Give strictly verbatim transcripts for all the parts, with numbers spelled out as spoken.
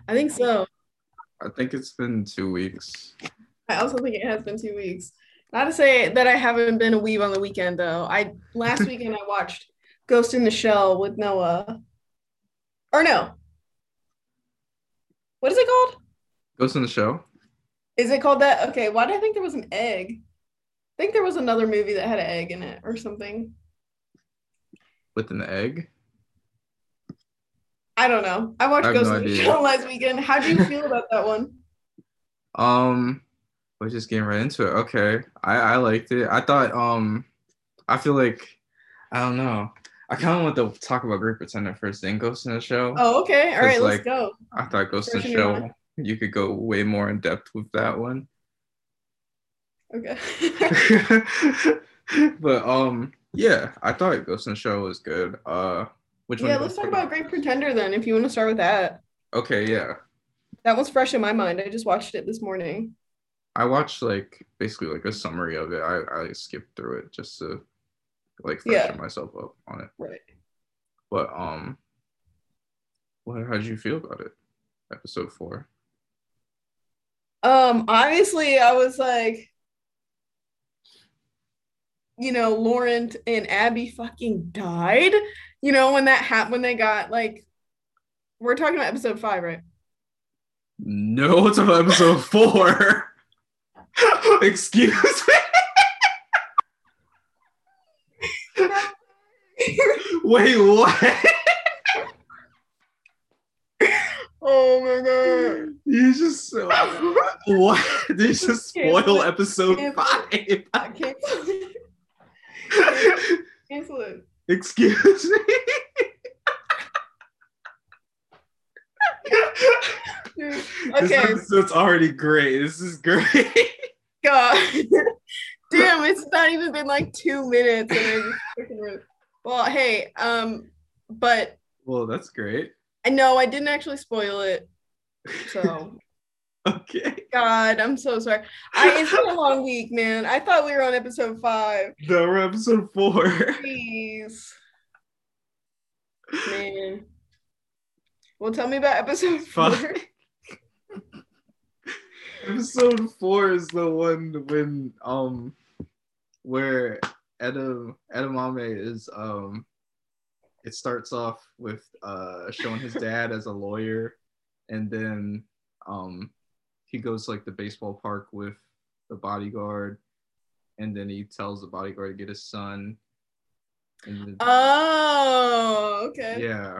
I think so. I think it's been two weeks. I also think it has been two weeks. Not to say that I haven't been a weeb on the weekend though. I last weekend I watched Ghost in the Shell with Noah. Or no, what is it called? Ghost in the Shell Is it called that? Okay, why did I think there was an egg? I think there was another movie that had an egg in it or something. with an egg. I don't know. I I watched have Ghost no in the idea. Shell last weekend. How do you feel about that one? Um, we're just getting right into it. Okay, I I liked it. I thought um, I feel like I don't know. I kind of want to talk about Great Pretender first, then Ghost in the Shell, Oh, okay. All because right, let's like go. I thought Ghost in Fresh the in your mind. Shell you could go way more in depth with that one. Okay. But um, yeah, I thought Ghost in the Shell was good. Uh, which one Yeah, do you want let's to talk talk about about Great first? Pretender then, if you want to start with that. Okay, yeah. That one's fresh in my mind. I just watched it this morning. I watched like basically like a summary of it. I, I skipped through it just to like freshen Yeah, myself up on it. right. But um, what how did you feel about it? Episode four. Um, obviously I was like, you know, Lauren and Abby fucking died. You know, when that happened, when they got like, we're talking about episode five, right? No, it's about episode four. Excuse me. Wait, what? Oh my god. You just what? What? Did you just Cancel spoil it. episode Cancel it. five? I cancel it. Cancel it. Cancel it. Excuse me. Dude. This Okay. episode's already great. This is great. God. Damn, it's not even been like two minutes and I just freaking ruined. Well, hey, um, but Well, that's great. I know I didn't actually spoil it. So Okay. God, I'm so sorry. I it's been a long week, man. I thought we were on episode five. No, we're episode four. Jeez. Man. Well, tell me about episode four. Episode four is the one when um where Edam Edamame is um it starts off with uh showing his dad as a lawyer, and then um he goes to, like, the baseball park with the bodyguard, and then he tells the bodyguard to get his son, and then, Oh, okay. yeah.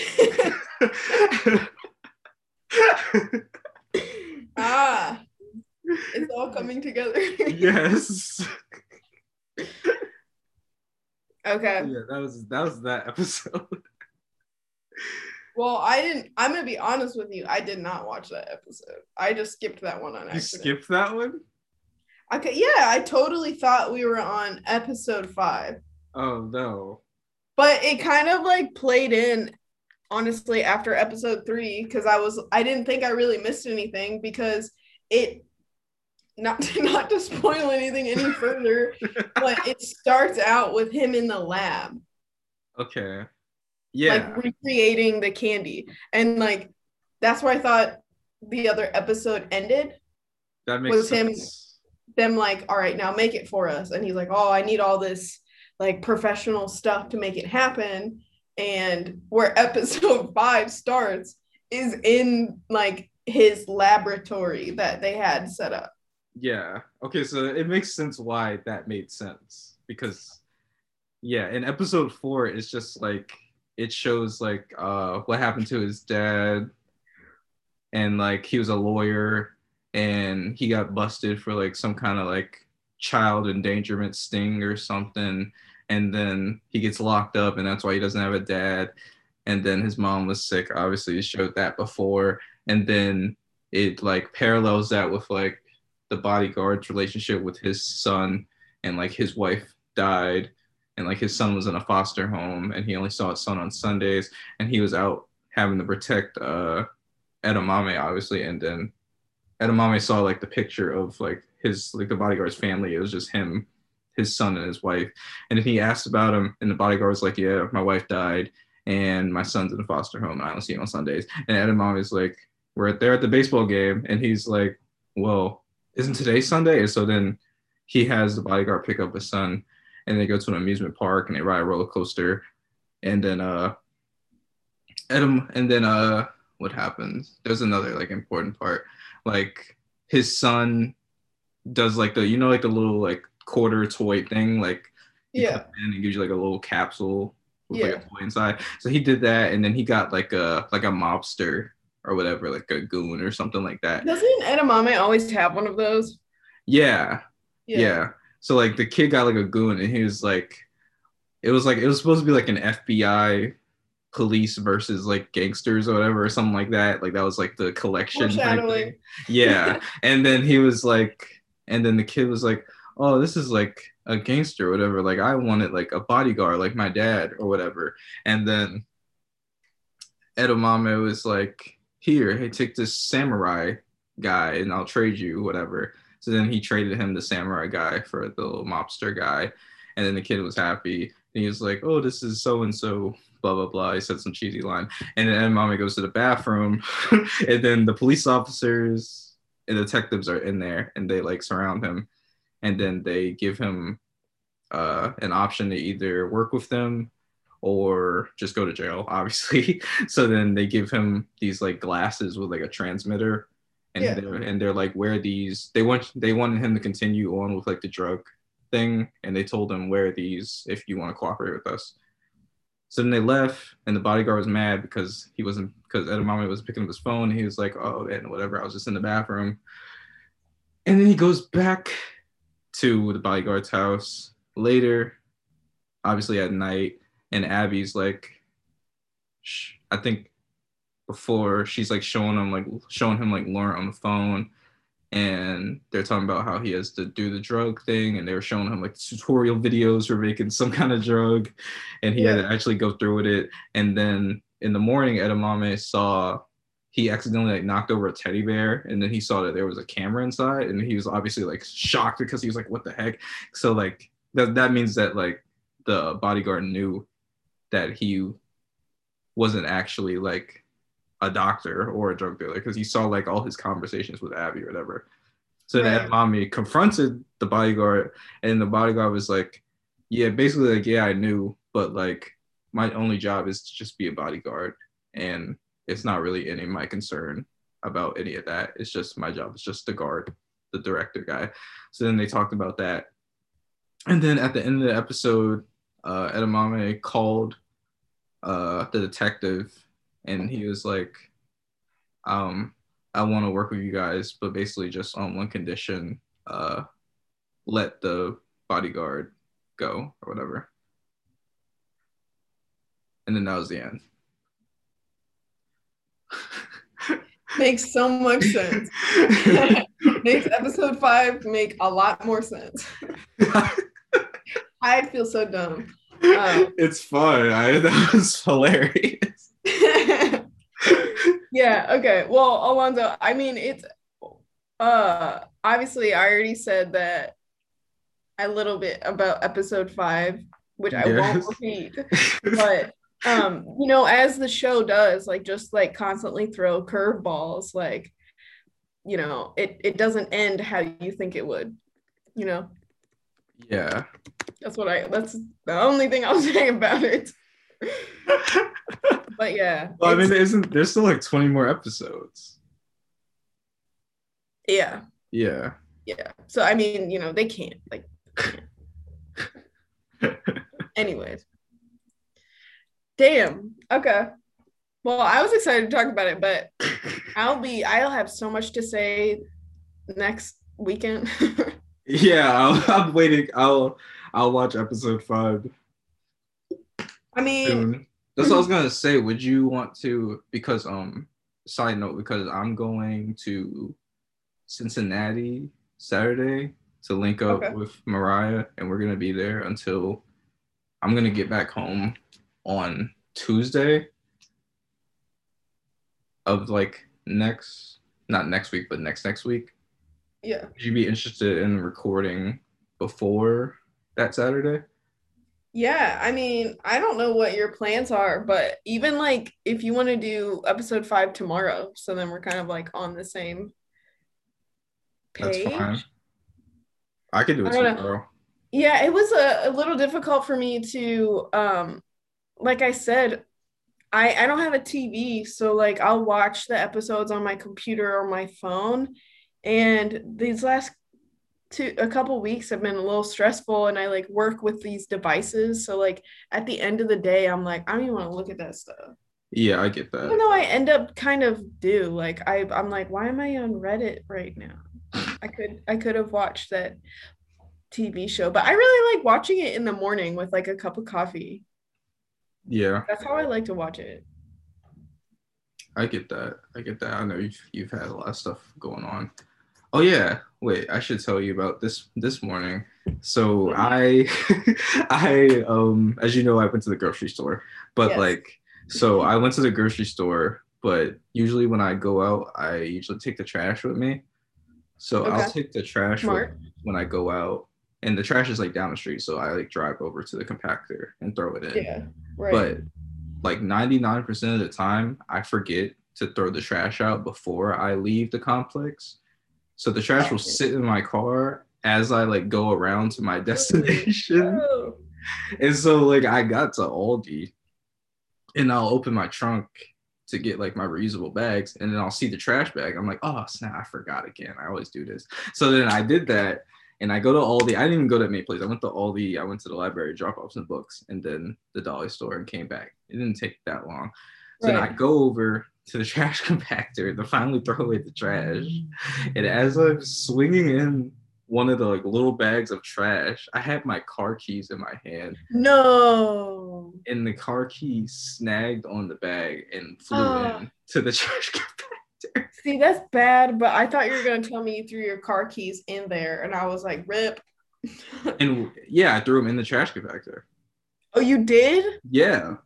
Ah, it's all coming together. Yes. Okay. Yeah, that was that was that episode. Well, I didn't. I'm gonna be honest with you. I did not watch that episode. I just skipped that one on You accident. skipped that one? Okay, yeah, I totally thought we were on episode five, Oh no. but it kind of like played in honestly after episode three because I was I didn't think I really missed anything because it not to, not to spoil anything any further, but it starts out with him in the lab. Okay. Yeah. Like recreating the candy. And like that's where I thought the other episode ended. That makes was sense. him them like, all right, now make it for us. And he's like, oh, I need all this like professional stuff to make it happen. And where episode five starts is in like his laboratory that they had set up. Yeah. Okay, so it makes sense why that made sense. Because yeah, in episode four, it's just like it shows like uh what happened to his dad, and like he was a lawyer and he got busted for like some kind of like child endangerment sting or something, and then he gets locked up and that's why he doesn't have a dad, and then his mom was sick, obviously it showed that before, and then it like parallels that with like the bodyguard's relationship with his son, and like his wife died, and like his son was in a foster home and he only saw his son on Sundays, and he was out having to protect uh edamame obviously, and then edamame saw like the picture of like his like the bodyguard's family. It was just him, his son, and his wife, and then he asked about him and the bodyguard was like, yeah, my wife died and my son's in a foster home and I don't see him on Sundays, and edamame is like, we're there at the baseball game, and he's like, well, isn't today Sunday? And so then he has the bodyguard pick up his son, and they go to an amusement park and they ride a roller coaster, and then uh, Adam, and then uh, what happens? There's another like important part, like his son does like the you know like the little like quarter toy thing, like you put Yeah. it in and gives you like a little capsule with Yeah. like a toy inside. So he did that, and then he got like a like a mobster or whatever, like a goon or something like that. Doesn't edamame always have one of those? Yeah, Yeah. yeah. So like the kid got like a goon, and he was like, it was like it was supposed to be like an F B I police versus like gangsters or whatever or something like that. Like that was like the collection type Foreshadowing. thing. Yeah. And then he was like, and then the kid was like, oh, this is like a gangster or whatever. Like I wanted like a bodyguard, like my dad or whatever. And then Edamame was like, here, hey, take this samurai guy and I'll trade you whatever. So then he traded him the samurai guy for the little mobster guy. And then the kid was happy. And he was like, oh, this is so and so, blah, blah, blah. He said some cheesy line. And then Edamame goes to the bathroom. And then the police officers and detectives are in there and they like surround him. And then they give him uh, an option to either work with them or just go to jail, obviously. So then they give him these like glasses with like a transmitter, and Yeah. they're and they're like, wear these. They want they wanted him to continue on with like the drug thing, and they told him wear these if you want to cooperate with us. So then they left, and the bodyguard was mad because he wasn't because Edamame was picking up his phone. And he was like, oh, and whatever. I was just in the bathroom, and then he goes back to the bodyguard's house later, obviously at night, and Abby's like, I think before she's like showing him like showing him like Lauren on the phone, and they're talking about how he has to do the drug thing, and they were showing him like tutorial videos for making some kind of drug, and he yeah. had to actually go through with it. And then in the morning, Edamame saw he accidentally like knocked over a teddy bear, and then he saw that there was a camera inside, and he was obviously like shocked because he was like, what the heck? So like that that means that like the bodyguard knew that he wasn't actually like a doctor or a drug dealer because he saw like all his conversations with Abby or whatever. So right. then Edamame confronted the bodyguard, and the bodyguard was like, yeah, basically like, yeah, I knew, but like my only job is to just be a bodyguard, and it's not really any of my concern about any of that. It's just my job is just to guard the director guy. So then they talked about that. And then at the end of the episode, uh, Edamame called uh, the detective, and he was like, um, I want to work with you guys, but basically just on one condition, uh, let the bodyguard go or whatever. And then that was the end. Makes so much sense. Makes episode five make a lot more sense. I feel so dumb. Um, it's fun. I, that was hilarious. Yeah, okay. Well, Alonzo, I mean, it's uh obviously I already said that a little bit about episode five, which I yes. won't repeat. But um, you know, as the show does, like just like constantly throw curveballs, like, you know, it it doesn't end how you think it would, you know. Yeah. That's what I that's the only thing I'll say about it. But yeah. Well, I mean, isn't there's still like twenty more episodes. Yeah. Yeah. Yeah. So I mean, you know, they can't like can't. Anyways. Damn. Okay. Well, I was excited to talk about it, but I'll be I'll have so much to say next weekend. Yeah, I'll, I'm waiting. I'll I'll watch episode five. I mean, soon. That's what I was gonna say. Would you want to? Because um, side note, because I'm going to Cincinnati Saturday to link up okay. with Mariah, and we're gonna be there until I'm gonna get back home on Tuesday of like next, not next week, but next next week. Yeah. Would you be interested in recording before that Saturday? Yeah, I mean, I don't know what your plans are, but even like if you want to do episode five tomorrow, so then we're kind of like on the same That's fine. page. I could do I it don't know. tomorrow. Yeah, it was a, a little difficult for me to um like I said, I I don't have a T V, so like I'll watch the episodes on my computer or my phone. And these last two a couple weeks have been a little stressful and I like work with these devices. So like at the end of the day, I'm like, I don't even want to look at that stuff. Yeah, I get Even that. though I end up kind of do. Like I I'm like, why am I on Reddit right now? I could I could have watched that T V show, but I really like watching it in the morning with like a cup of coffee. Yeah, That's how I like to watch it. I get that. I get that. I know you've you've had a lot of stuff going on. Oh yeah, wait, I should tell you about this this morning. So I I um as you know, I went to the grocery store. But Yes. like so I went to the grocery store, but usually when I go out, I usually take the trash with me. So I'll Okay. take the trash with Smart. when I go out. And the trash is like down the street, so I like drive over to the compactor and throw it in. Yeah. Right. But like ninety-nine percent of the time, I forget to throw the trash out before I leave the complex. So the trash will sit in my car as I like go around to my destination. Oh. And so like I got to Aldi and I'll open my trunk to get like my reusable bags and then I'll see the trash bag. I'm like, oh snap, I forgot again. I always do this. So then I did that and I go to Aldi. I didn't even go to many places. I went to Aldi, I went to the library, drop off some books, and then the dollar store and came back. It didn't take that long. So then I Right. go over to the trash compactor to finally throw away the trash. And as I'm swinging in one of the like little bags of trash, I had my car keys in my hand, No. and the car keys snagged on the bag and flew Uh, in to the trash compactor. see, that's bad, but I thought you were gonna tell me you threw your car keys in there, and I was like, rip. And yeah, I threw them in the trash compactor. Oh, you did? Yeah,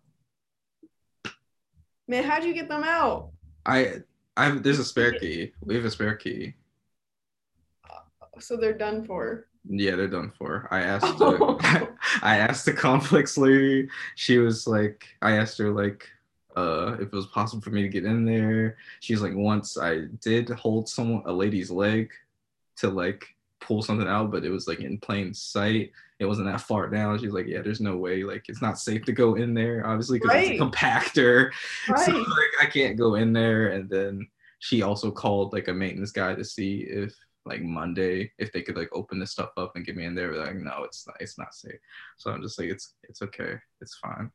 Man, how'd you get them out? I, I there's a spare key. We have a spare key. So they're done for. Yeah, they're done for. I asked the I asked the complex lady. She was like, I asked her like uh if it was possible for me to get in there. She's like, once I did hold someone a lady's leg to like pull something out, but it was like in plain sight. It wasn't that far down. She's like, yeah, there's no way. Like it's not safe to go in there, obviously, because it's a Right. compactor. So Right. like I can't go in there. And then she also called like a maintenance guy to see if like Monday if they could like open this stuff up and get me in there. Like, no, it's not, it's not safe. So I'm just like, it's it's okay, it's fine.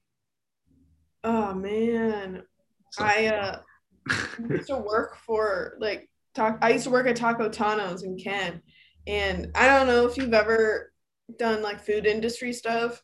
Oh man. So I uh used to work for like talk I used to work at Taco Tano's in Kent. And I don't know if you've ever done like food industry stuff.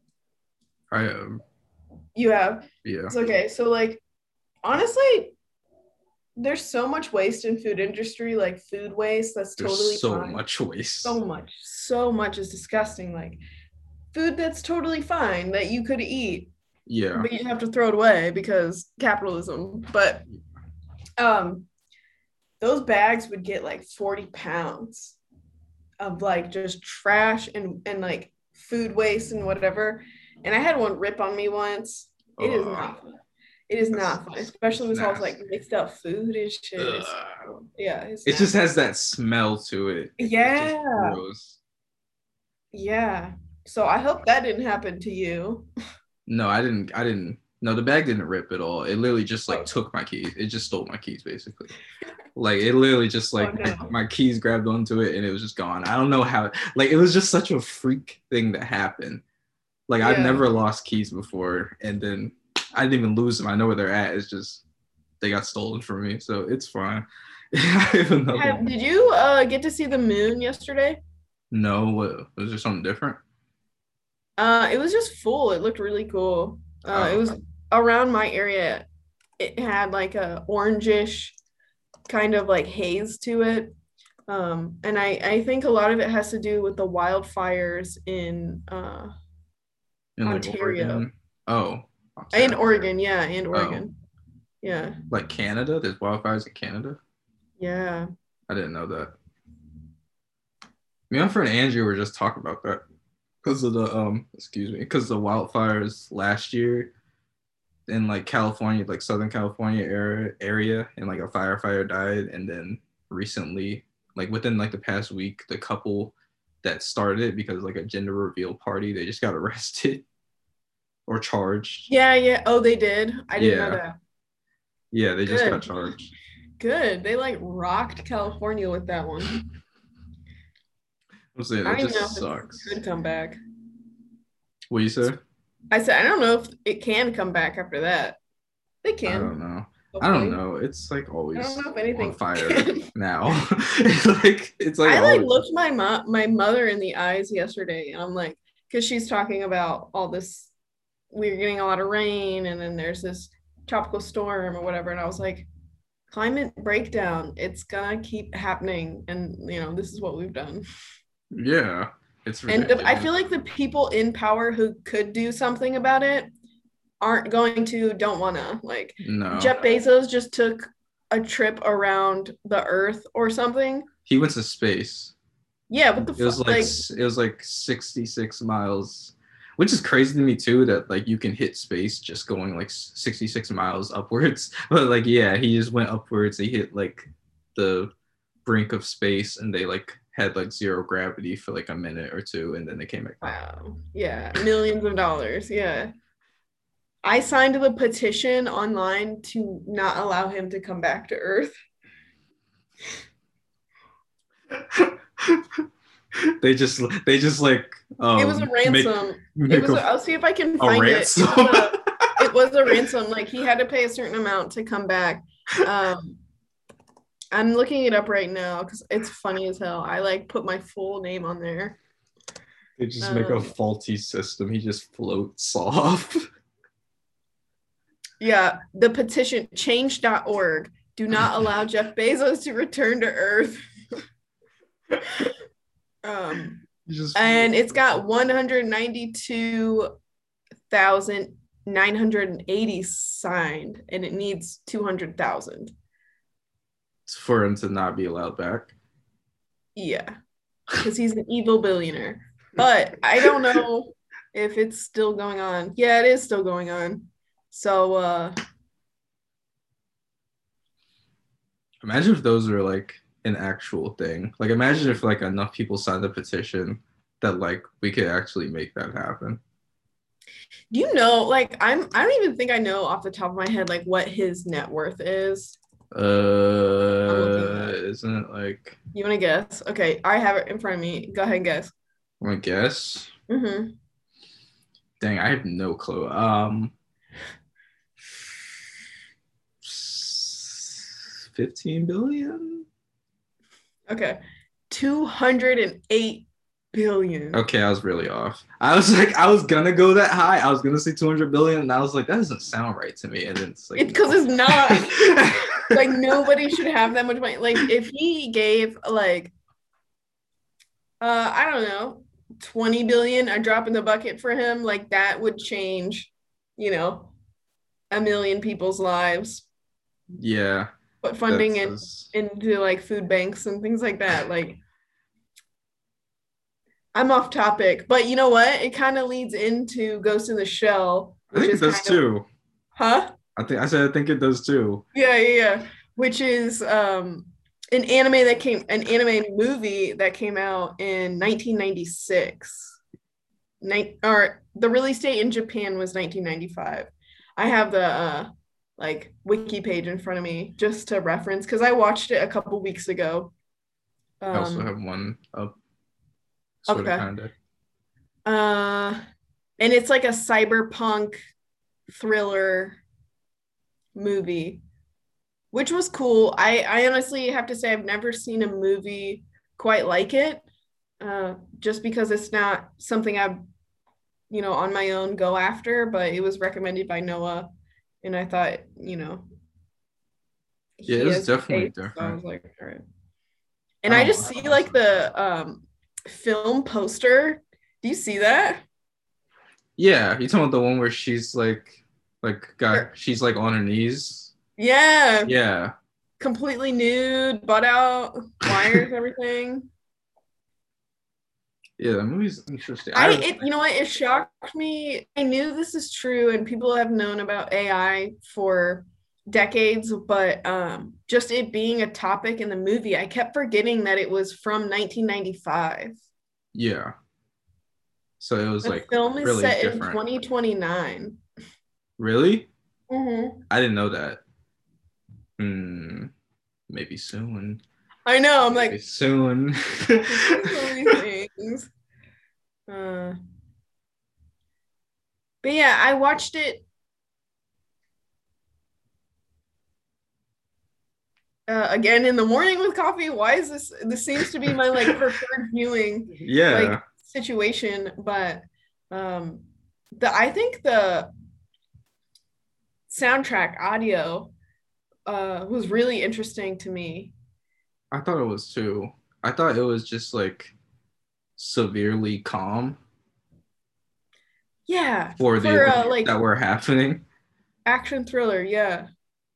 I um You have. yeah, It's okay. So like honestly, there's so much waste in food industry, like food waste that's there's totally so fine. much waste. So much. So much is disgusting. Like food that's totally fine that you could eat, Yeah, but you have to throw it away because capitalism. But um those bags would get like forty pounds of like just trash and and like food waste and whatever. And I had one rip on me once. It is uh not fun. It is that's, not fun, especially that's with all this like nasty. mixed up food and shit. It's, Ugh. yeah, it's It just nasty. has that smell to it. It's just Yeah, gross. yeah. So I hope that didn't happen to you. No, I didn't. I didn't. No, the bag didn't rip at all. It literally just like Oh, took my keys. It just stole my keys basically. Like it literally just oh like my, no. my keys grabbed onto it and it was just gone. I don't know how. Like it was just such a freak thing that happened. Like I've Yeah. never lost keys before, and then I didn't even lose them. I know where they're at. It's just they got stolen from me, so it's fine. I have another Have, one. did you uh get to see the moon yesterday? No, what, was there something different? Uh, it was just full. It looked really cool. Uh, it Oh, was around my area. It had like a orangish kind of like haze to it. Um, and I I think a lot of it has to do with the wildfires in uh in like Ontario Oregon. Oh, and Ontario. Oregon. Yeah, and Oh, Oregon. Yeah, like Canada. There's wildfires in Canada. yeah. I didn't know that. Me and my friend Andrew were just talking about that. because of the um excuse me because the wildfires last year in like California, like Southern California area area, and like a firefighter died, and then recently, like within like the past week, the couple that started it because like a gender reveal party, they just got arrested or charged. Yeah, yeah. Oh, they did. I didn't know Yeah, that. yeah, they just got Good. charged. Good. They like rocked California with that one. I'm saying I it don't even know just if it sucks. could come back. What you say? I said I don't know if it can come back after that. They I don't can, know. I don't hopefully. know. It's like I don't always know if on anything fire can. now. It's like it's like I like always. looked my mom, my mother in the eyes yesterday, and I'm like, because she's talking about all this, we're getting a lot of rain, and then there's this tropical storm or whatever, and I was like, climate breakdown, it's gonna keep happening, and you know, this is what we've done. Yeah, it's And the, I ridiculous. feel like the people in power who could do something about it aren't going to, don't wanna. Like No, Jeff Bezos just took a trip around the earth or something. he went to space. Yeah, what the It was fuck? like Like, s- it was like sixty-six miles, which is crazy to me too. That like you can hit space just going like s- sixty-six miles upwards. But like yeah, he just went upwards. He hit like the brink of space, and they like had like zero gravity for like a minute or two, and then they came back down. wow. Yeah, millions of dollars. Yeah. I signed the petition online to not allow him to come back to Earth. they just they just like It was a um make ransom. It make was, a, a, I'll see if I can a find it. It ransom. was a, it was a ransom. Like he had to pay a certain amount to come back. Um, I'm looking it up right now because it's funny as hell. I like put my full name on there. They just make a Um, faulty system. He just floats off. yeah, the petition change dot org. Do not allow Jeff Bezos to return to Earth. um, just and it's got one hundred ninety-two thousand nine hundred eighty signed, and it needs two hundred thousand. for him to not be allowed back. Yeah, because he's an evil billionaire. But I don't know if it's still going on. Yeah, it is still going on. So, uh, Imagine if those were like an actual thing. Like imagine if like enough people signed a petition that like we could actually make that happen. do you know, like, I'm, I don't even think I know off the top of my head, like, what his net worth is. I'm looking it Uh, up. isn't it like You want to guess? Okay, I have it in front of me. Go ahead and guess. I guess? Mm-hmm. Dang, I have no clue. Um, fifteen billion. Okay, two hundred eight billion. Okay, I was really off. I was like, I was gonna go that high. I was gonna say two hundred billion, and I was like, that doesn't sound right to me. And then it's like, It's because no. it's not. Like nobody should have that much money. Like if he gave like uh I don't know, twenty billion, a drop in the bucket for him, like that would change, you know, a million people's lives. Yeah, Put funding in that's into like food banks and things like that. Like I'm off topic, but you know what? It kind of leads into Ghost in the Shell, I which think it is does kind of, too. huh? I think I said I think it does too. Yeah, yeah, yeah. Which is um an anime that came an anime movie that came out in nineteen ninety-six. Night or the release date in Japan was nineteen ninety-five. I have the uh like wiki page in front of me just to reference because I watched it a couple weeks ago. I also Um have one up, sort of, okay. kind of. Uh and it's like a cyberpunk thriller movie, which was cool. I, I honestly have to say I've never seen a movie quite like it, uh, just because it's not something I, you know, on my own go after, but it was recommended by Noah, and I thought, you know, Yeah, it he was has definitely taste, so I different. was like, all right. I And I don't just know. see like the um, film poster. Do you see that? Yeah, you talking about the one where she's like, like, guy, Or- she's like on her knees. Yeah, Yeah, completely nude, butt out, wires, everything. Yeah, that movie's interesting. I I it you know what, it shocked me. I knew this is true and people have known about A I for decades, but um just it being a topic in the movie, I kept forgetting that it was from nineteen ninety-five. yeah. So it was The like film is really set in different. twenty twenty-nine. Really? Mm-hmm. I didn't know that. Hmm. Maybe soon. I know. I'm Maybe like, soon. so many things. Uh, but yeah, I watched it uh, again in the morning with coffee. Why is this? This seems to be my like preferred viewing like Yeah. situation. But um, the I think the soundtrack audio uh was really interesting to me. I thought it was too. I thought it was just like severely calm Yeah, for the for uh, events like that were happening. action thriller. Yeah,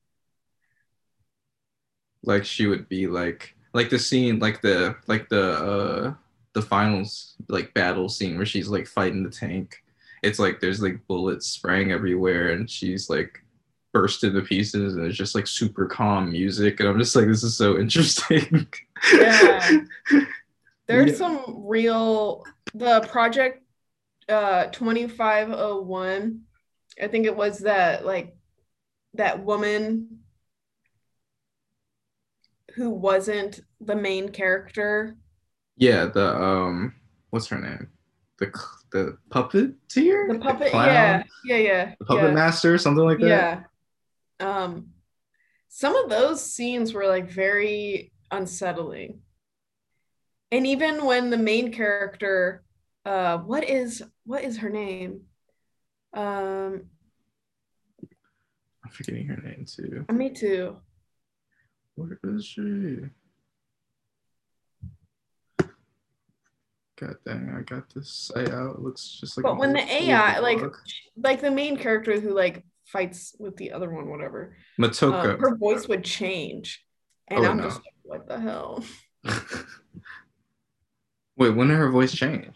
Like she would be like like the scene like the like the uh the finals like battle scene where she's like fighting the tank. It's like there's like bullets spraying everywhere and she's like burst into pieces and it's just like super calm music and I'm just like this is so interesting. yeah. Yeah. There's some real the project uh twenty-five oh one. I think it was that like that woman who wasn't the main character. Yeah, the um what's her name? The the The puppeteer? The puppet, clown? yeah, yeah, yeah, The puppet yeah, master, something like that? yeah. Um, some of those scenes were like very unsettling. And even when the main character, uh, what is what is her name? Um, I'm forgetting her name too. me too. Where is she? God dang, I got this site out. It looks just like But an when the old school A I, like blog. like the main character who like fights with the other one, whatever, uh, Matoka. her voice would change, and Oh I'm just no. like, what the hell? Wait, when did her voice change?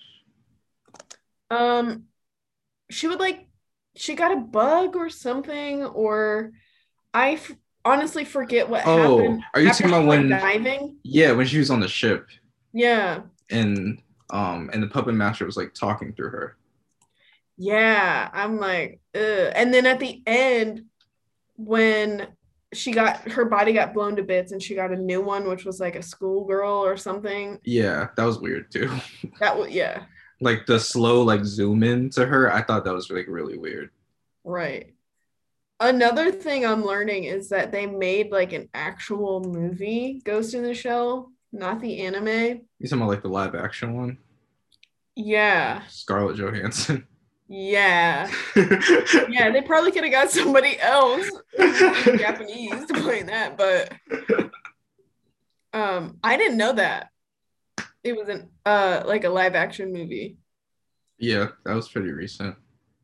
Um, she would like she got a bug or something, or I f- honestly forget what Oh, happened are you after talking she about went when diving. yeah, when she was on the ship Yeah, and um and the puppet master was like talking through her. yeah. I'm like, ugh. And then at the end, when she got her body got blown to bits and she got a new one, which was like a schoolgirl or something. Yeah, that was weird too. That was yeah, Like the slow like zoom in to her, I thought that was like really weird. right. Another thing I'm learning is that they made like an actual movie, Ghost in the Shell, not the anime. You talking about like the live action one? Yeah, Scarlett Johansson. yeah, yeah. They probably could have got somebody else who speaks Japanese to play that, but um, I didn't know that it was an uh like a live action movie. Yeah, that was pretty recent.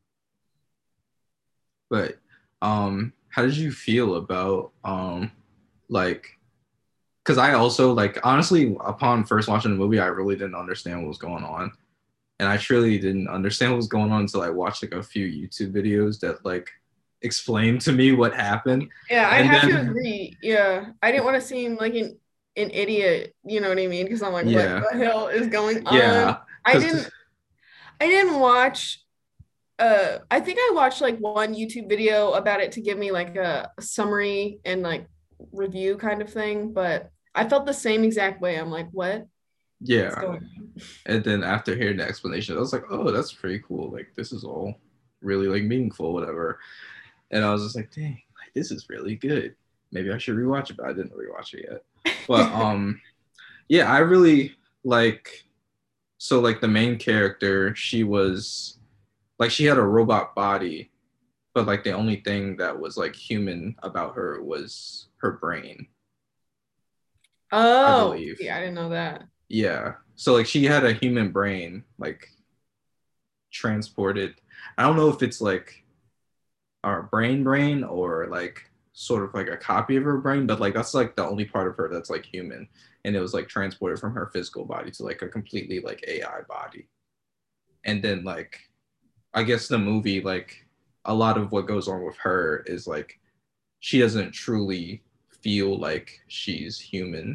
But um how did you feel about um like because I also like honestly upon first watching the movie I really didn't understand what was going on. And I truly didn't understand what was going on until I watched like a few YouTube videos that like explained to me what happened. Yeah, I And have to then agree. Yeah, I didn't want to seem like an an idiot. You know what I mean? Because I'm like, what yeah, the hell is going on? yeah, I because didn't. I didn't watch. Uh, I think I watched like one YouTube video about it to give me like a, a summary and like review kind of thing. But I felt the same exact way. I'm like, what is yeah. going on? And then after hearing the explanation, I was like, oh, that's pretty cool. Like this is all really like meaningful, whatever. And I was just like, dang, like this is really good. Maybe I should rewatch it, but I didn't rewatch it yet. But um, yeah, I really like. So like the main character, she was like she had a robot body, but like the only thing that was like human about her was her brain, I Oh, believe. yeah, I didn't know that. Yeah. So like she had a human brain like transported. I don't know if it's like our brain brain or like sort of like a copy of her brain, but like that's like the only part of her that's like human, and it was like transported from her physical body to like a completely like A I body. And then like I guess the movie, like a lot of what goes on with her is like she doesn't truly feel like she's human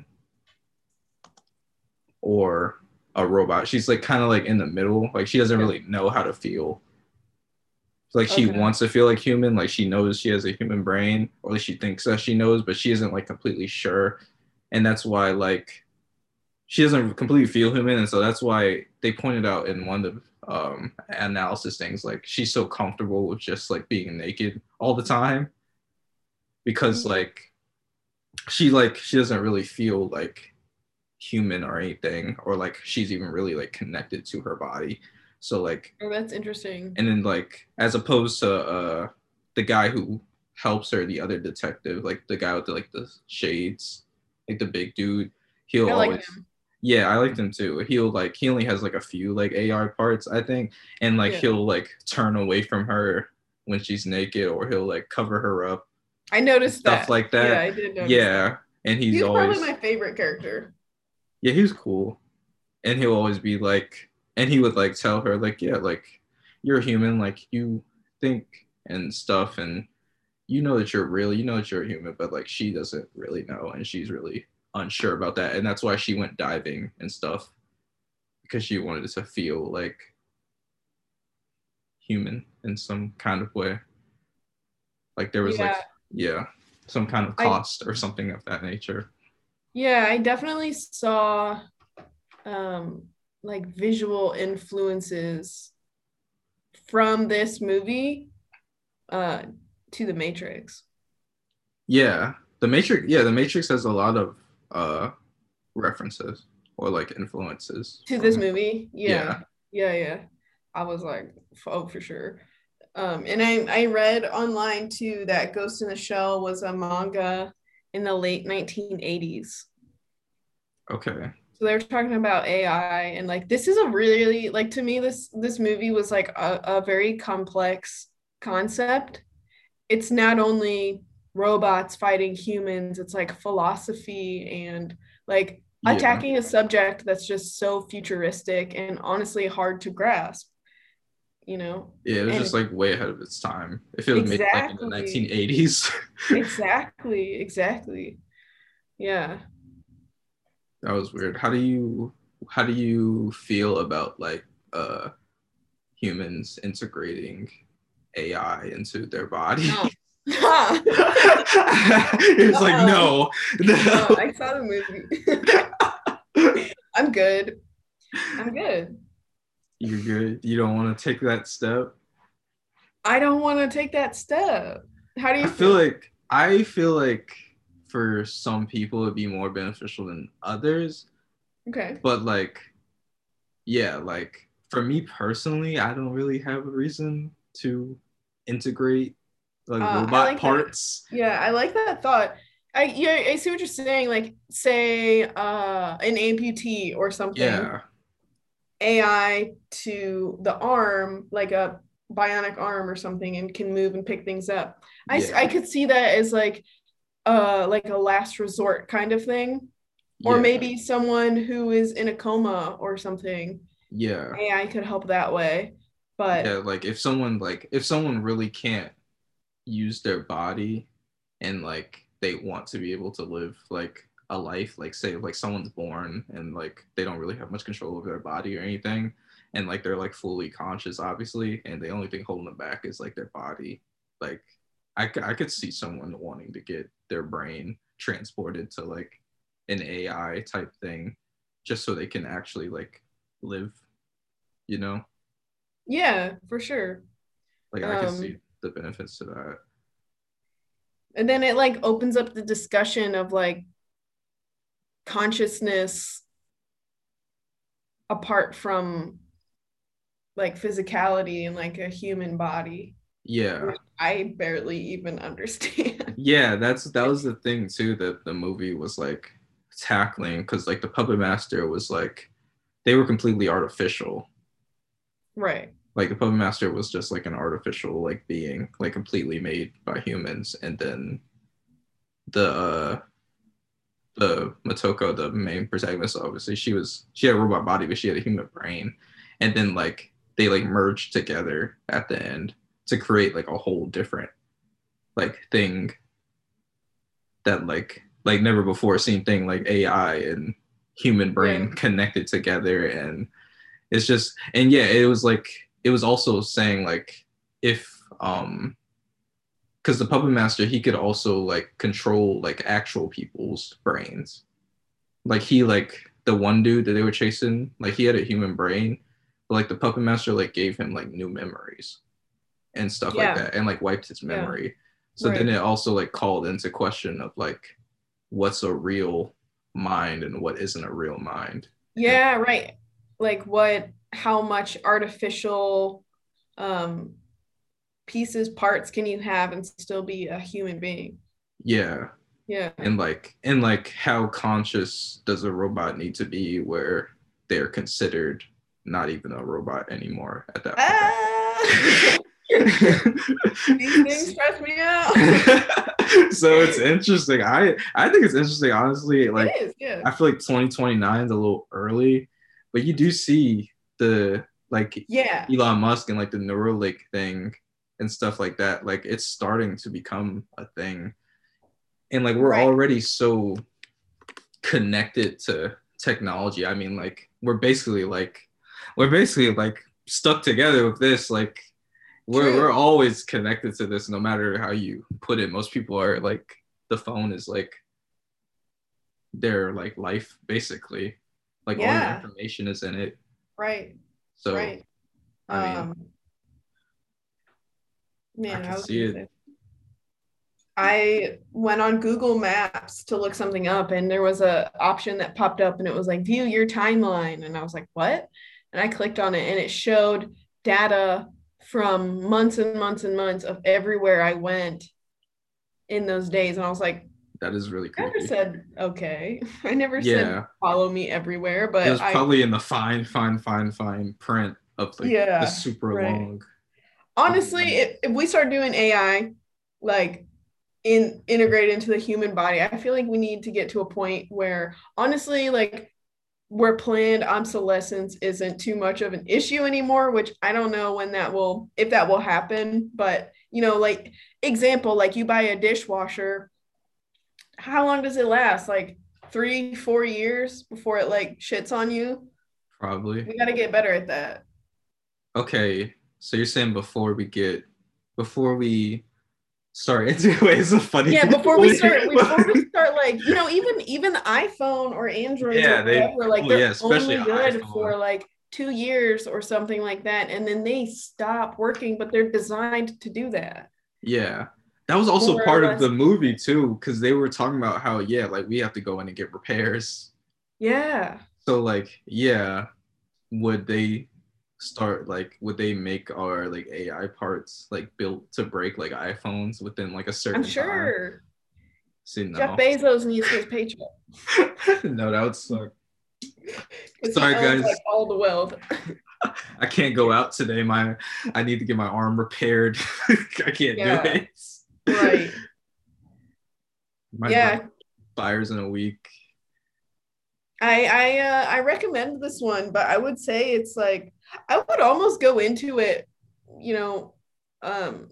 or a robot. She's like kind of like in the middle. Like she doesn't Yeah. really know how to feel. Like she Okay. wants to feel like human, like she knows she has a human brain, or at least she thinks that she knows, but she isn't like completely sure. And that's why like she doesn't completely feel human, and so that's why they pointed out in one of the um analysis things like she's so comfortable with just like being naked all the time because Yeah. like she like she doesn't really feel like human or anything, or like she's even really like connected to her body. So like, Oh, that's interesting. and then like as opposed to uh the guy who helps her, the other detective, like the guy with the, like the shades, like the big dude, he'll I like always, him. yeah, I liked him too. He'll like he only has like a few like A R parts, I think, and like Yeah. he'll like turn away from her when she's naked, or he'll like cover her up I and noticed stuff that. like Yeah, that. I did notice that. Yeah, and he's He's probably always, my favorite character. yeah, he was cool. And he'll always be like, and he would like tell her like, yeah, like you're human, like you think and stuff, and you know that you're real, you know that you're a human, but like she doesn't really know, and she's really unsure about that, and that's why she went diving and stuff, because she wanted to feel like human in some kind of way, like there was like, Yeah. yeah, some kind of I cost or something of that nature. yeah, I definitely saw um like visual influences from this movie uh to the Matrix. Yeah, the Matrix, yeah, the Matrix has a lot of uh references or like influences To this from, movie. Yeah. yeah. Yeah, yeah. I was like, oh, for sure. Um, and I I read online too that Ghost in the Shell was a manga in the late nineteen eighties. Okay. So they were talking about A I and like this is a really like to me this this movie was like a, a very complex concept. It's not only robots fighting humans, it's like philosophy and like Yeah. attacking a subject that's just so futuristic and honestly hard to grasp, you know? Yeah, it was just And like way ahead of its time. If it was made like in the exactly, nineteen eighties, exactly, exactly. Yeah. that was weird. How do you how do you feel about like uh humans integrating A I into their body? No. Huh. It's like Uh-uh. no, No, no. I saw the movie. I'm good. I'm good. You're good. You don't want to take that step. I don't want to take that step. How do I you feel feel? like I feel like for some people it'd be more beneficial than others, Okay. but like yeah, like for me personally, I don't really have a reason to integrate like Uh, I robot like that. parts. Yeah, I like that thought. I yeah, I see what you're saying. Like, say, uh, an amputee or something, Yeah, A I to the arm, like a bionic arm or something, and can move and pick things up. I s- I yeah, could see that as like, uh, like a last resort kind of thing, or yeah, maybe someone who is in a coma or something. yeah, A I could help that way, yeah. but Like if someone like if someone really can't use their body and like they want to be able to live like a life, like say like someone's born and like they don't really have much control over their body or anything, and like they're like fully conscious obviously, and the only thing holding them back is like their body, like I, I could see someone wanting to get their brain transported to like an A I type thing just so they can actually like live, you know, yeah, for sure. like I could see Um, the benefits to that. and then it like opens up the discussion of like consciousness apart from like physicality and like a human body, Yeah, which I barely even understand. yeah, that's that was the thing too that the movie was like tackling, because like the puppet master was like they were completely artificial. Right. Like the puppet master was just like an artificial like being, like completely made by humans, and then the uh, the Motoko, the main protagonist, obviously she was she had a robot body, but she had a human brain, and then like they like merged together at the end to create like a whole different like thing that like like never before seen thing, like A I and human brain Yeah. connected together. And it's just, and yeah, it was like it was also saying like if um because the puppet master, he could also like control like actual people's brains. Like he like the one dude that they were chasing, like he had a human brain, but like the puppet master like gave him like new memories and stuff like Yeah. that, and like wiped his Yeah. memory. So Right. then it also like called into question of like what's a real mind and what isn't a real mind. And Yeah, right. Like what, how much artificial um pieces, parts can you have and still be a human being? yeah, Yeah. and like and like how conscious does a robot need to be where they're considered not even a robot anymore at that point. Ah! These things stress me out. So it's interesting. I I think it's interesting, honestly. It Like is, yeah. I feel like twenty twenty-nine is a little early, but you do see the like Yeah. Elon Musk and like the Neuralink thing and stuff like that. Like it's starting to become a thing, and like we're Right. already so connected to technology. I mean, like we're basically like we're basically like stuck together with this. Like we're we're True. always connected to this, no matter how you put it. Most people are like the phone is like their like life basically. Like all your Yeah. information is in it. Right. So Right. I mean, Um, I man, can I was see gonna it. say I went on Google Maps to look something up and there was a option that popped up and it was like view your timeline. And I was like, what? And I clicked on it and it showed data from months and months and months of everywhere I went in those days. And I was like, That is really I never creepy. said okay. I never said Yeah, follow me everywhere, it but was I, probably in the fine, fine, fine, fine print of like the yeah, super right. long. Honestly, Um, if, if we start doing A I, like in integrate into the human body, I feel like we need to get to a point where honestly, like where planned obsolescence isn't too much of an issue anymore, which I don't know when that will, if that will happen. But you know, like example, like you buy a dishwasher, how long does it last? Like three, four years before it like shits on you. Probably. We got to get better at that. Okay, so you're saying before we get before we start into wait, it's a funny. Yeah, before we start, before we start, like you know, even even the iPhone or Androids or Yeah, they. whatever, like Oh yeah, they're especially only an good iPhone. for like two years or something like that, and then they stop working. But they're designed to do that Yeah, that was also more or part of less. the movie too, because they were talking about how yeah, like we have to go in and get repairs. Yeah, So like yeah, would they start like would they make our like A I parts like built to break like iPhones within like a I'm certain time? sure See, Jeff no, Bezos needs his paycheck no, that would suck. because he Sorry owns guys, like all the wealth. I can't go out today. My I need to get my arm repaired. I can't do Yeah, it. right. My bike Yeah, expires in a week. I I uh, I recommend this one, but I would say it's like I would almost go into it, you know, um,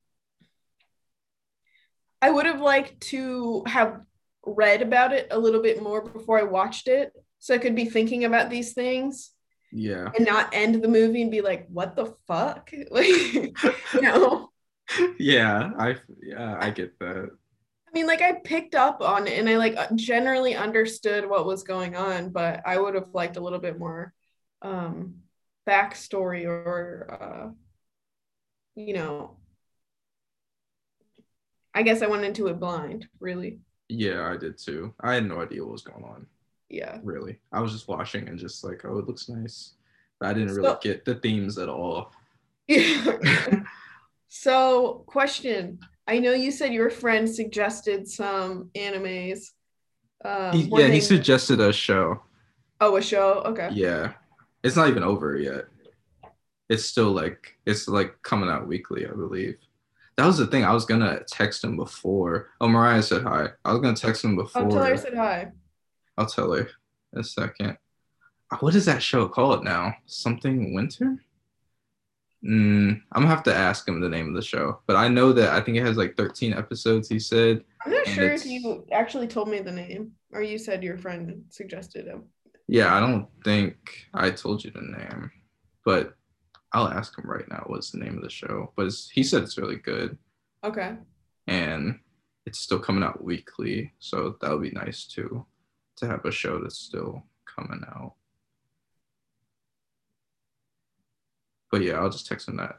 I would have liked to have read about it a little bit more before I watched it, so I could be thinking about these things Yeah. and not end the movie and be like, "What the fuck?" Like, you know. Yeah, I yeah, I get that. I mean, like I picked up on it and I like generally understood what was going on, but I would have liked a little bit more um backstory or uh, you know, I guess I went into it blind, really. Yeah, I did too. I had no idea what was going on, Yeah. really. I was just watching and just like, oh, it looks nice. But I didn't really So get the themes at all. yeah, yeah. So, question. I know you said your friend suggested some animes. He, Um, were yeah, he they suggested a show. oh a show? Okay. Yeah. It's not even over yet. It's still like it's like coming out weekly, I believe. That was the thing. I was gonna text him before. Oh, Mariah said hi. I was gonna text him I'll tell her I before. said hi. I'll tell her in a second. What is that show called now? Something Winter? Mm, I'm gonna have to ask him the name of the show, but I know that I think it has like thirteen episodes. He said, I'm not and sure if it's you actually told me the name or you said your friend suggested him. yeah. I don't think I told you the name, but I'll ask him right now. What's the name of the show? But it's, he said it's really good, Okay. and it's still coming out weekly, so that would be nice too, to have a show that's still coming out. But yeah, I'll just text him that.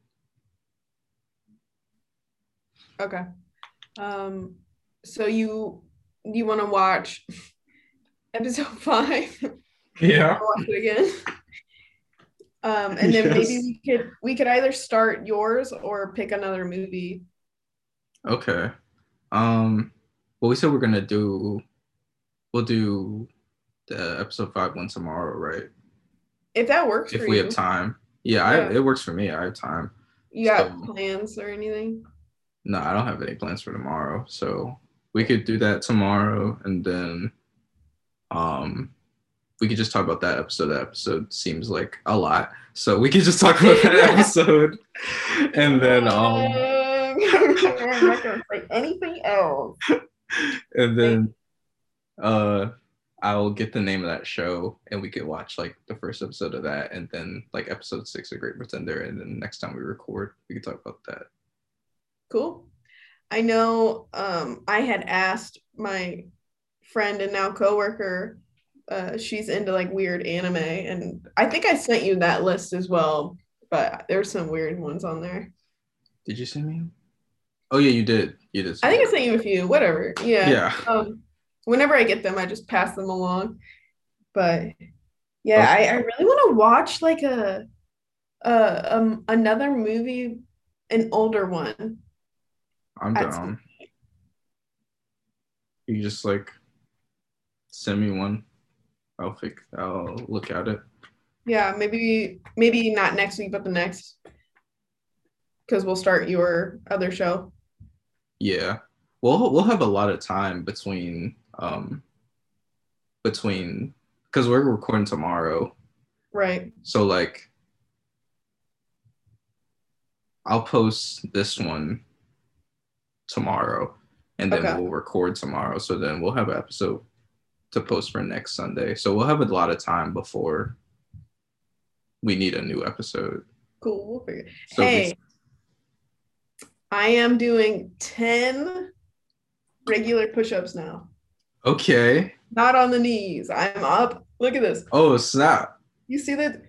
Okay. Um, so you you want to watch episode five? Yeah. I'll watch it again. Um, and then maybe Yes. we could we could either start yours or pick another movie. Okay. Um. Well, we said we're gonna do. We'll do the episode five one tomorrow, right? If that works If for we have you. time. Yeah, I, Yeah. it works for me. I have time. You got So plans or anything? no, I don't have any plans for tomorrow. So we could do that tomorrow, and then um we could just talk about that episode. That episode seems like a lot, so we could just talk about that episode, and then um I'm not gonna say anything else. and then uh I'll get the name of that show and we could watch like the first episode of that and then like episode six of Great Pretender, and then next time we record we can talk about that. Cool. I know um, I had asked my friend and now coworker, uh, she's into like weird anime, and I think I sent you that list as well, but there's some weird ones on there. Did you send me? Oh yeah, you did. You did. I Send think me. I sent you a few, whatever. Yeah. Yeah. Um, whenever I get them, I just pass them along. But yeah, Okay. I, I really want to watch like a, a um another movie, an older one I'm at some. down. You just like send me one. I'll fix. I'll look at it. Yeah, maybe maybe not next week, but the next, because we'll start your other show. Yeah. We'll we'll have a lot of time between um between because we're recording tomorrow. Right. So like I'll post this one tomorrow and then Okay. we'll record tomorrow. So then we'll have an episode to post for next Sunday. So we'll have a lot of time before we need a new episode. Cool. We'll figure. So Hey, be- I am doing ten regular push-ups now. okay. Not on the knees. I'm up. Look at this. Oh snap. You see that?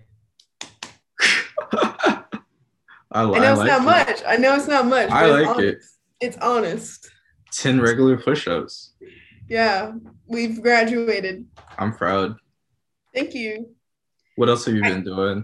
I, I I know it's like not it. much. I know it's not much. I but it's like honest. it. It's honest. ten regular push-ups. Yeah, we've graduated. I'm proud. Thank you. What else have you I, been doing?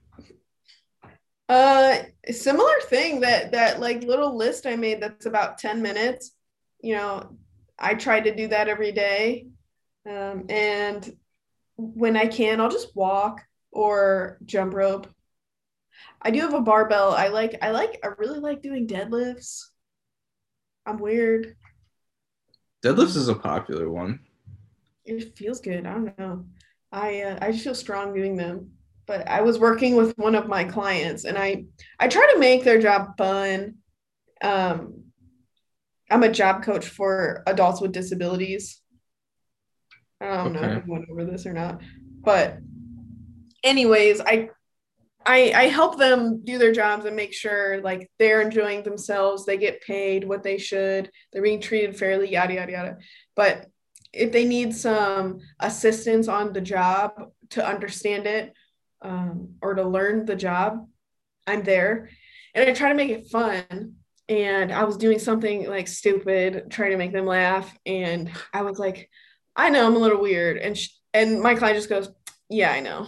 uh, similar thing that that like little list I made that's about ten minutes. You know, I try to do that every day. Um, and when I can, I'll just walk or jump rope. I do have a barbell. I like I like I really like doing deadlifts. I'm weird. Deadlifts is a popular one. It feels good. I don't know. I uh, I just feel strong doing them. But I was working with one of my clients, and I I try to make their job fun. Um, I'm a job coach for adults with disabilities. I don't know Okay. if we went over this or not, but anyways, I I I help them do their jobs and make sure like they're enjoying themselves, they get paid what they should, they're being treated fairly, yada yada yada. But if they need some assistance on the job to understand it, um, or to learn the job, I'm there, and I try to make it fun. And I was doing something like stupid, trying to make them laugh, and I was like, I know I'm a little weird, and sh- and my client just goes, yeah, I know.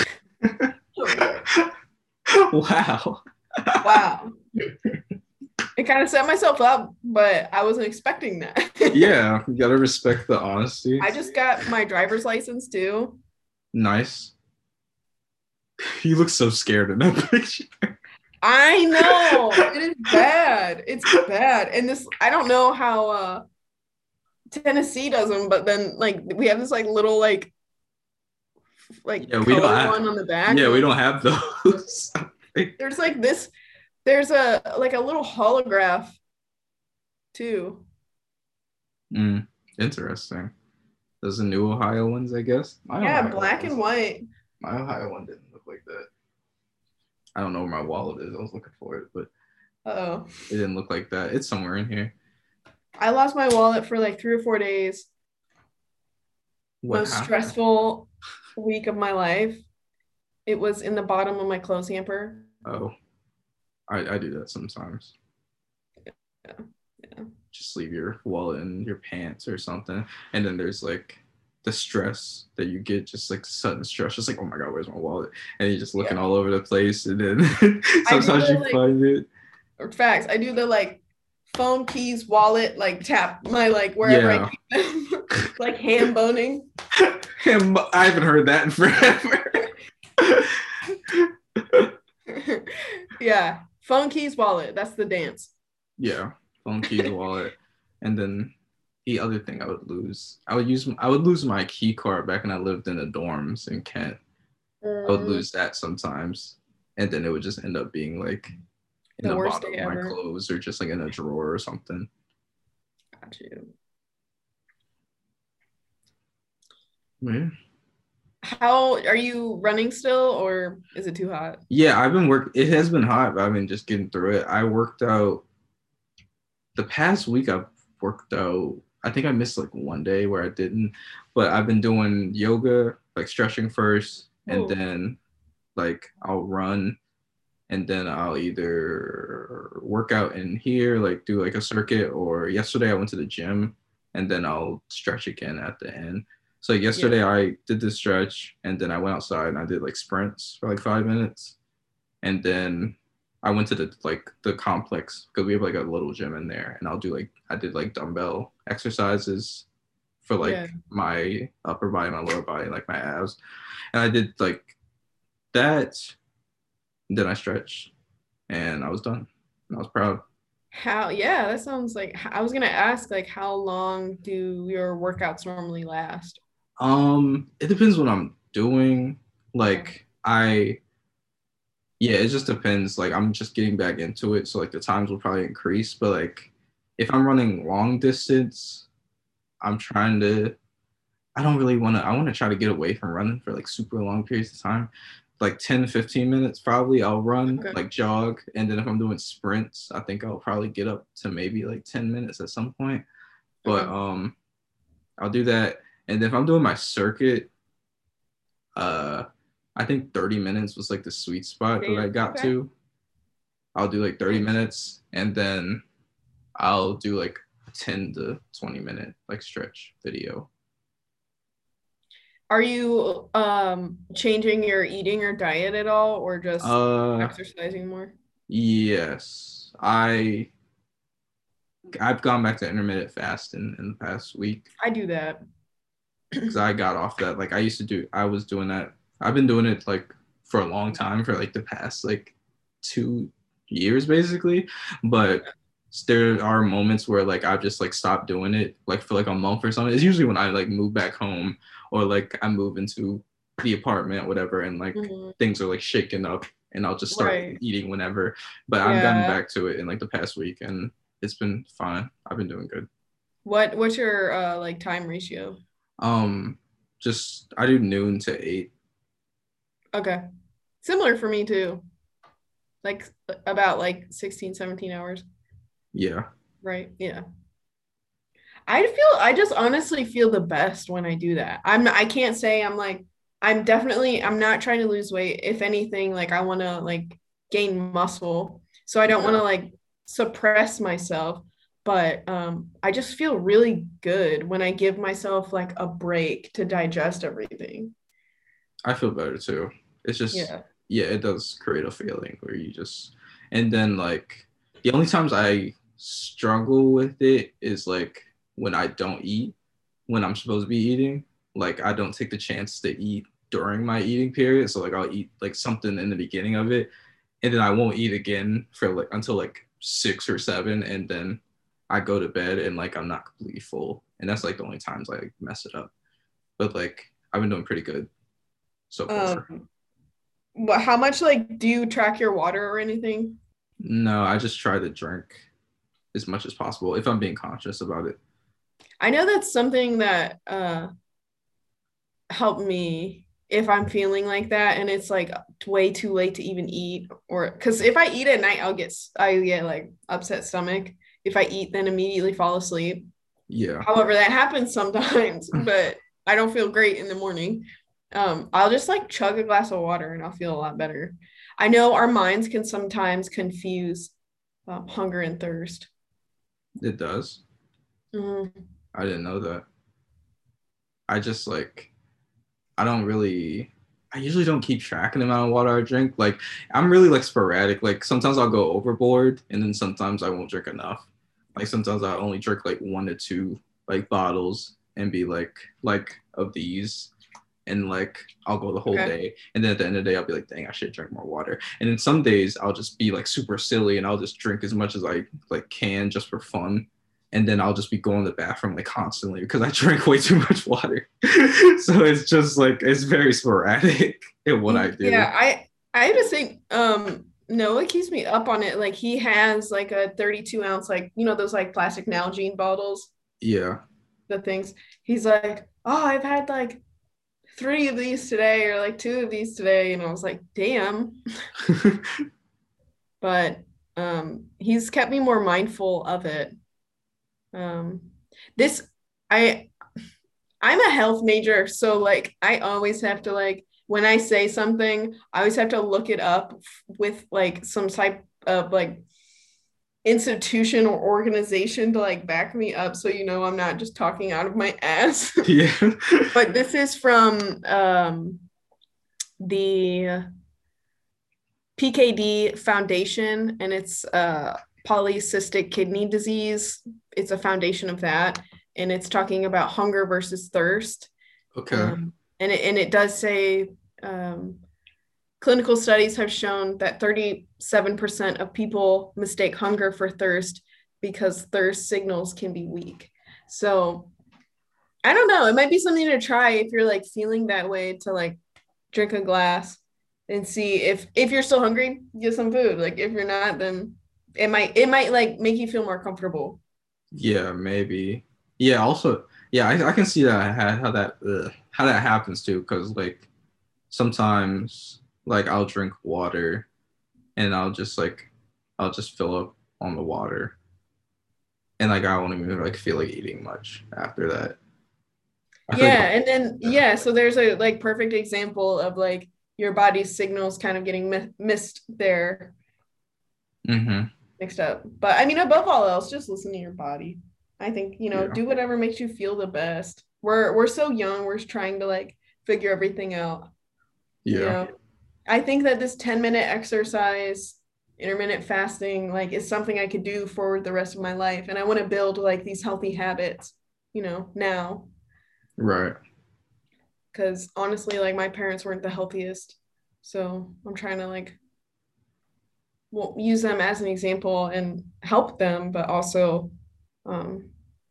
Wow. Wow. It kind of set myself up, but I wasn't expecting that. Yeah, you gotta respect the honesty. I just got my driver's license too. Nice. You look so scared in that picture. I know it is bad. It's bad. And this, I don't know how uh Tennessee does them, but then like we have this like little like like Yeah, we don't color have. one on the back. Yeah, And we like don't have those. there's like this, there's a like a little holograph too. Mm, interesting. Those are new Ohio ones, I guess. My Yeah, Ohio black ones, and white. my Ohio one didn't look like that. I don't know where my wallet is. I was looking for it, but Uh-oh. it didn't look like that. It's somewhere in here. I lost my wallet for like three or four days. What Most happened? stressful week of my life. It was in the bottom of my clothes hamper. Oh, I, I do that sometimes. Yeah. Yeah. Just leave your wallet in your pants or something. And then there's like the stress that you get, just like sudden stress, just like, oh my God, where's my wallet? And you're just looking Yeah. all over the place. And then sometimes the, you like, find it. Or facts. I do the like phone, keys, wallet, like tap my like wherever Yeah. I keep them, like ham boning. I haven't heard that in forever. Yeah. Phone, keys, wallet. That's the dance. Yeah. Phone, keys, wallet. And then the other thing I would lose, I would use, I would lose my key card back when I lived in the dorms in Kent. Mm. I would lose that sometimes. And then it would just end up being like in the, the bottom of my ever. clothes or just like in a drawer or something. Got you. Yeah. How are you running still, or is it too hot? Yeah, I've been work. It has been hot, but I've been just getting through it. I worked out the past week. I've worked out. I think I missed like one day where I didn't, but I've been doing yoga, like stretching first, and Ooh. then like I'll run, and then I'll either work out in here, like do like a circuit, or yesterday I went to the gym, and then I'll stretch again at the end. So yesterday yeah. I did the stretch, and then I went outside and I did like sprints for like five minutes. And then I went to the like the complex because we have like a little gym in there, and I'll do like I did like dumbbell exercises for like yeah. my upper body, my lower body, like my abs. And I did like that. And then I stretched and I was done. And I was proud. How yeah, that sounds like I was gonna ask like how long do your workouts normally last? Um, it depends what I'm doing. Like okay. I, yeah, it just depends. Like I'm just getting back into it, so like the times will probably increase. But like if I'm running long distance, I'm trying to. I don't really want to. I want to try to get away from running for like super long periods of time. Like ten, fifteen minutes probably. I'll run, okay. like jog, and then if I'm doing sprints, I think I'll probably get up to maybe like ten minutes at some point. But okay. um, I'll do that. And if I'm doing my circuit, uh, I think thirty minutes was like the sweet spot Damn, that I got okay. to. I'll do like thirty minutes, and then I'll do like a ten to twenty minute like stretch video. Are you um changing your eating or diet at all, or just uh, exercising more? Yes, I. I've gone back to intermittent fasting in the past week. I do that. Because I got off that. Like I used to do, I was doing that. I've been doing it like for a long time, for like the past like two years basically. But there are moments where like I've just like stopped doing it like for like a month or something. It's usually when I like move back home or like I move into the apartment, whatever, and like mm-hmm. things are like shaking up and I'll just start right. eating whenever. But yeah. I've gotten back to it in like the past week and it's been fine. I've been doing good. What what's your uh like time ratio? Um, just I do noon to eight. Okay. Similar for me too. Like about like sixteen, seventeen hours. Yeah. Right. Yeah. I feel I just honestly feel the best when I do that. I'm I can't say I'm like I'm definitely I'm not trying to lose weight. If anything, like I want to like gain muscle. So I don't yeah. want to like suppress myself. But um, I just feel really good when I give myself like a break to digest everything. I feel better too. It's just, yeah, yeah it does create a feeling where you just, and then like the only times I struggle with it is like when I don't eat, when I'm supposed to be eating. Like I don't take the chance to eat during my eating period. So like I'll eat like something in the beginning of it. and then I won't eat again for like until like six or seven, and then I go to bed and like I'm not completely full, and that's like the only times I like, mess it up. But like I've been doing pretty good so far. Um, what, how much like do you track your water or anything? No, I just try to drink as much as possible if I'm being conscious about it. I know that's something that uh helped me if I'm feeling like that and it's like way too late to even eat or because if I eat at night, I'll get I get like upset stomach. If I eat, then immediately fall asleep. Yeah. However, that happens sometimes, but I don't feel great in the morning. Um, I'll just like chug a glass of water and I'll feel a lot better. I know our minds can sometimes confuse um, hunger and thirst. It does. Mhm. I didn't know that. I just like I don't really I usually don't keep track of the amount of water I drink. Like I'm really like sporadic. Like sometimes I'll go overboard and then sometimes I won't drink enough. Like sometimes I only drink like one to two like bottles and be like like of these and like I'll go the whole Okay. day. And then at the end of the day I'll be like, dang, I should drink more water. And then some days I'll just be like super silly and I'll just drink as much as I like can just for fun, and then I'll just be going to the bathroom like constantly because I drank way too much water. So it's just like it's very sporadic in what I do. Yeah, I I have to say, um, Noah keeps me up on it. Like he has like a thirty-two ounce, like you know those like plastic Nalgene bottles, Yeah. the things. He's like, oh, I've had like three of these today or like two of these today, and I was like, damn. But um, he's kept me more mindful of it. Um, this I I'm a health major, so like I always have to like when I say something, I always have to look it up with like some type of like institution or organization to like back me up so you know I'm not just talking out of my ass. Yeah. But this is from um the P K D Foundation and it's uh polycystic kidney disease. It's a foundation of that and it's talking about hunger versus thirst. Okay. Um, and it and it does say um, clinical studies have shown that thirty-seven percent of people mistake hunger for thirst because thirst signals can be weak. So I don't know. It might be something to try if you're like feeling that way to like drink a glass and see if if you're still hungry, get some food. Like if you're not, then it might it might like make you feel more comfortable. Yeah, maybe. Yeah, also, yeah, I, I can see that how, how that ugh, how that happens too, because like sometimes like I'll drink water and I'll just like I'll just fill up on the water and like I won't even like feel like eating much after that. I feel like Yeah, and then yeah. yeah, so there's a like perfect example of like your body's signals kind of getting mi- missed there, Mm-hmm. mixed up. But I mean, above all else, just listen to your body. I think, you know, Yeah. do whatever makes you feel the best. We're we're so young, we're trying to like figure everything out, you Yeah. know. I think that this ten minute exercise, intermittent fasting, like is something I could do for the rest of my life. And I want to build like these healthy habits, you know, now. Right. Because honestly, like my parents weren't the healthiest. So I'm trying to like well, use them as an example and help them, but also um,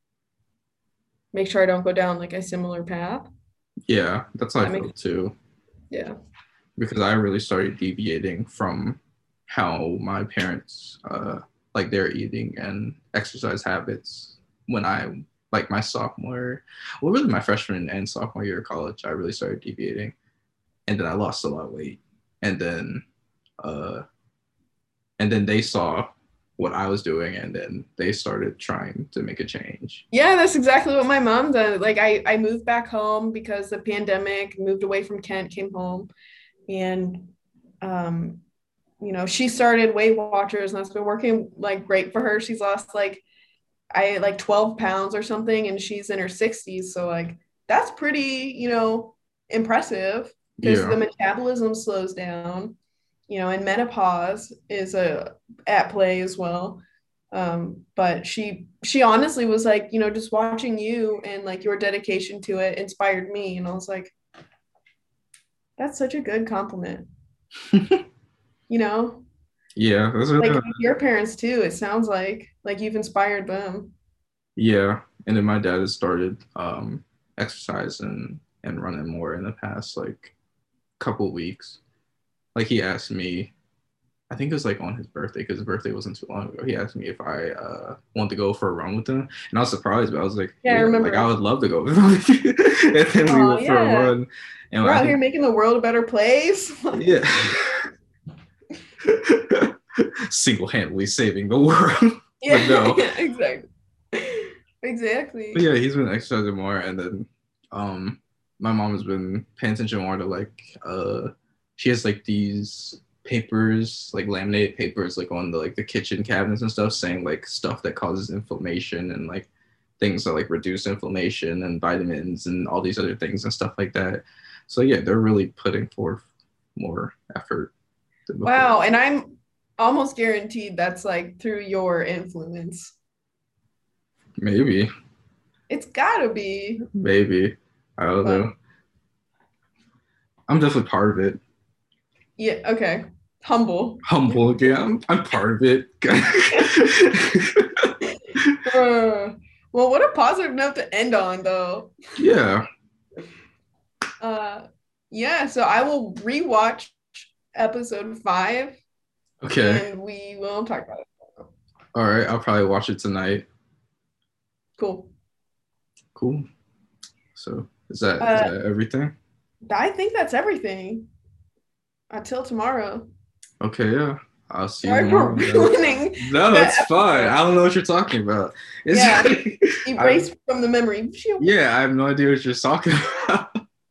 make sure I don't go down like a similar path. Yeah, that's how I That makes feel too. yeah. Because I really started deviating from how my parents uh like their eating and exercise habits when I like my sophomore, well really my freshman and sophomore year of college, I really started deviating. And then I lost a lot of weight. And then uh and then they saw what I was doing and then they started trying to make a change. Yeah, that's exactly what my mom did. Like I, I moved back home because the pandemic, moved away from Kent, came home and um, you know, she started Weight Watchers and that's been working like great for her. She's lost like I like twelve pounds or something, and she's in her sixties. So like that's pretty, you know, impressive because the Yeah. metabolism slows down, you know, and menopause is a at play as well. Um, but she she honestly was like, you know, just watching you and like your dedication to it inspired me. And I was like, that's such a good compliment, you know? Yeah, that's really Like nice. your parents too, it sounds like. Like you've inspired them. Yeah. And then my dad has started um exercising and running more in the past like couple weeks. Like he asked me, I think it was like on his birthday because his birthday wasn't too long ago. He asked me if I uh wanted to go for a run with him, and I was surprised, but I was like, Yeah, I yeah, like I remember. would love to go with him. And then we Oh went for a yeah. run, and We're I out here think making the world a better place. yeah, single-handedly saving the world. But Yeah, no, yeah, exactly. but Exactly. yeah, he's been exercising more, and then um, my mom has been paying attention more to like uh, she has like these papers, like laminated papers, like on the like the kitchen cabinets and stuff, saying like stuff that causes inflammation and like things that like reduce inflammation and vitamins and all these other things and stuff like that. So yeah, they're really putting forth more effort than before. Wow. And I'm almost guaranteed that's like through your influence. Maybe, It's gotta be. maybe I don't But know. I'm definitely part of it. yeah, okay. Humble. Humble again. I'm, I'm part of it. Uh, well, what a positive note to end on, though. Yeah. Uh, yeah, so I will rewatch episode five Okay. and we will talk about it. All right. I'll probably watch it tonight. Cool. Cool. So is that is Uh, that everything? I think that's everything. Until tomorrow. Okay. Yeah. I'll see you Sorry for tomorrow then. ruining No, that it's fine. episode. I don't know what you're talking about. It's Yeah, I erased from the memory. yeah. I have no idea what you're talking about.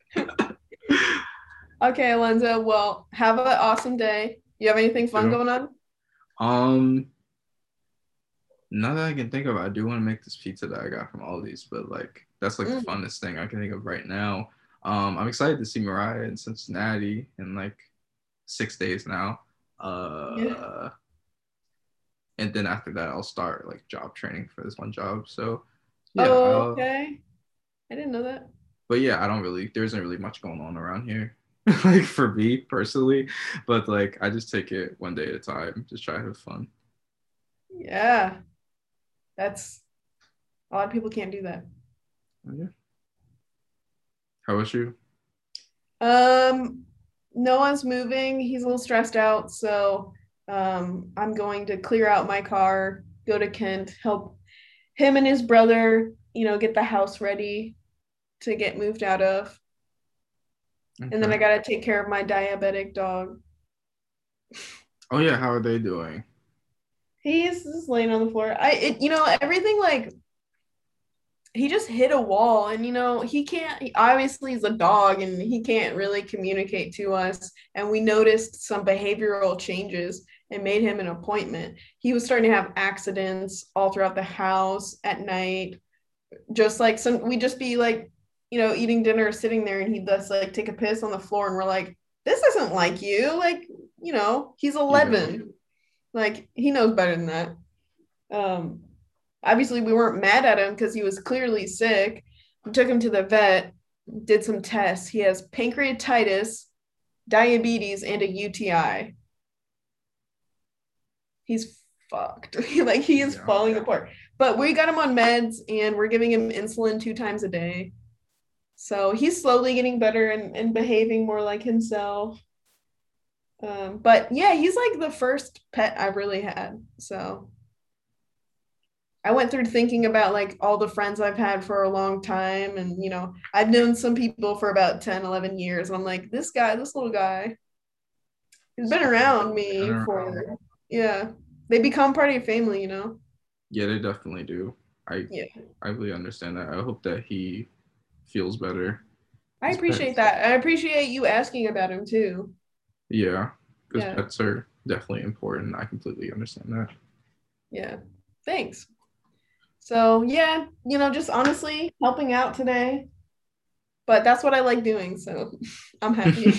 Okay, Alenza. Well, have an awesome day. You have anything fun So, going on? um, now that I can think of, I do want to make this pizza that I got from Aldi's, but like that's like the Mm. funnest thing I can think of right now. Um, I'm excited to see Mariah in Cincinnati in like six days now. Yeah. Uh, and then after that, I'll start like job training for this one job. So yeah, Oh, I'll, okay. I didn't know that. but yeah, I don't really, there isn't really much going on around here, like for me personally. But like, I just take it one day at a time, just try to have fun. Yeah, that's a lot of people can't do that. Yeah. How about you? Um, Noah's moving. He's a little stressed out, so um, I'm going to clear out my car, go to Kent, help him and his brother, you know, get the house ready to get moved out of. And then Okay. I got to take care of my diabetic dog. Oh yeah, how are they doing? He's just laying on the floor. I, it, you know, everything like he just hit a wall, and you know, he can't. He, obviously, he's a dog, and he can't really communicate to us. And we noticed some behavioral changes and made him an appointment. He was starting to have accidents all throughout the house at night. Just like some, we just be like, you know, eating dinner, sitting there, and he'd just like take a piss on the floor, and we're like, this isn't like you. Like, you know, he's Yeah. eleven. Like he knows better than that. Um, Obviously, we weren't mad at him because he was clearly sick. We took him to the vet, did some tests. He has pancreatitis, diabetes, and a U T I. He's fucked. Like he is Yeah. falling apart. But we got him on meds and we're giving him insulin two times a day. So he's slowly getting better and, and behaving more like himself. Um, but yeah, he's like the first pet I've really had. So I went through thinking about like all the friends I've had for a long time. And, you know, I've known some people for about ten, eleven years. And I'm like, this guy, this little guy, he's been around Been me around. for, yeah, they become part of your family, you know? Yeah, they definitely do. I Yeah. I really understand that. I hope that he feels better. I His appreciate pets. that. I appreciate you asking about him too. Yeah, because Yeah. pets are definitely important. I completely understand that. Yeah. Thanks. So, yeah, you know, just honestly helping out today. But that's what I like doing. So I'm happy.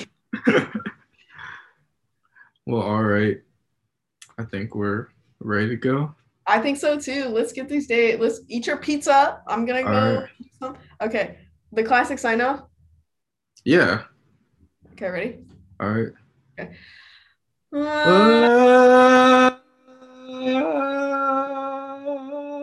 Well, all right. I think we're ready to go. I think so too. Let's get these days. Let's eat your pizza. I'm gonna All right. go. Eat some. Okay. The classic sign off. Yeah. Okay, ready? All right. Okay. Uh, Uh,